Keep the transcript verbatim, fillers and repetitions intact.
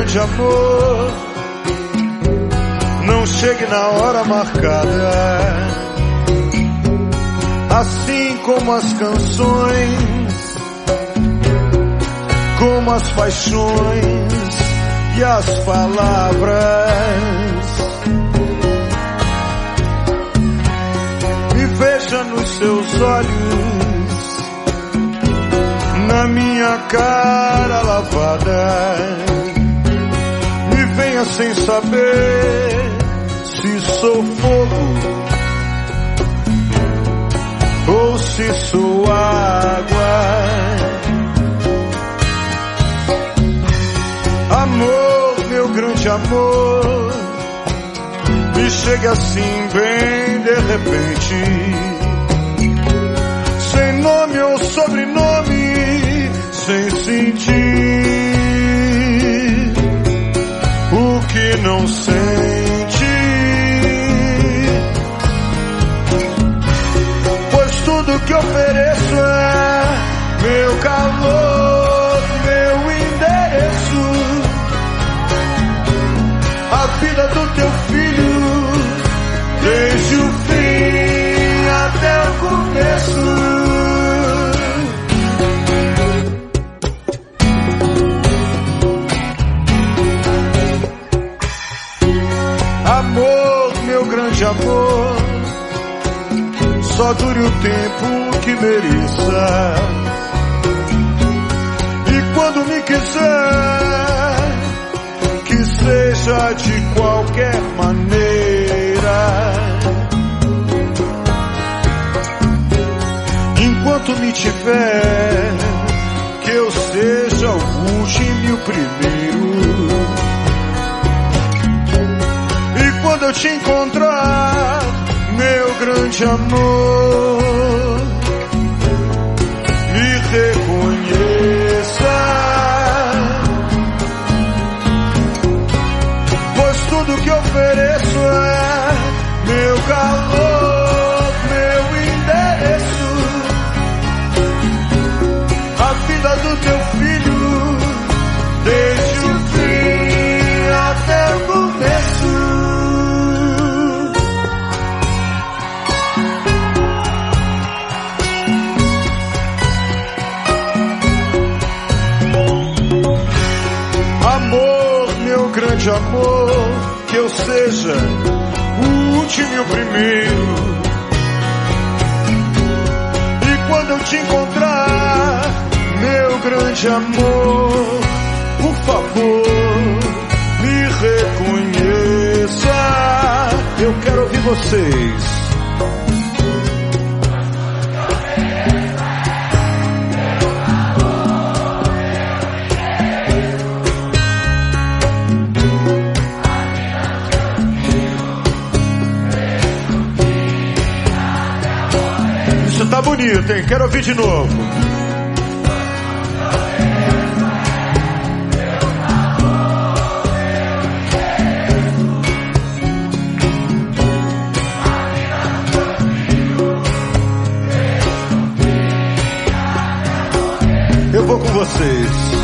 grande amor não chegue na hora marcada, assim como as canções, como as paixões e as palavras. Me veja nos seus olhos, na minha cara lavada. Me venha sem saber se sou fogo ou se sou água. Amor, meu grande amor, me chega assim bem de repente, sem nome ou sobrenome, sem sentir o que não sente. Pois tudo que ofereço é meu calor, meu endereço, a vida do teu filho, desde o fim até o começo. Amor, meu grande amor, só dure o tempo que mereça. E quando me quiser, que seja de qualquer maneira. Enquanto me tiver, que eu seja o último e o primeiro. E quando eu te encontrar, meu grande amor, me reconheça. Tudo que ofereço é meu calor, meu endereço, a vida do teu filho, desde o fim até o começo. Amor, meu grande amor, que eu seja o último e o primeiro. E quando eu te encontrar, meu grande amor, por favor, me reconheça. Eu quero ouvir vocês. Tá bonito, hein? Quero ouvir de novo. Eu vou com vocês.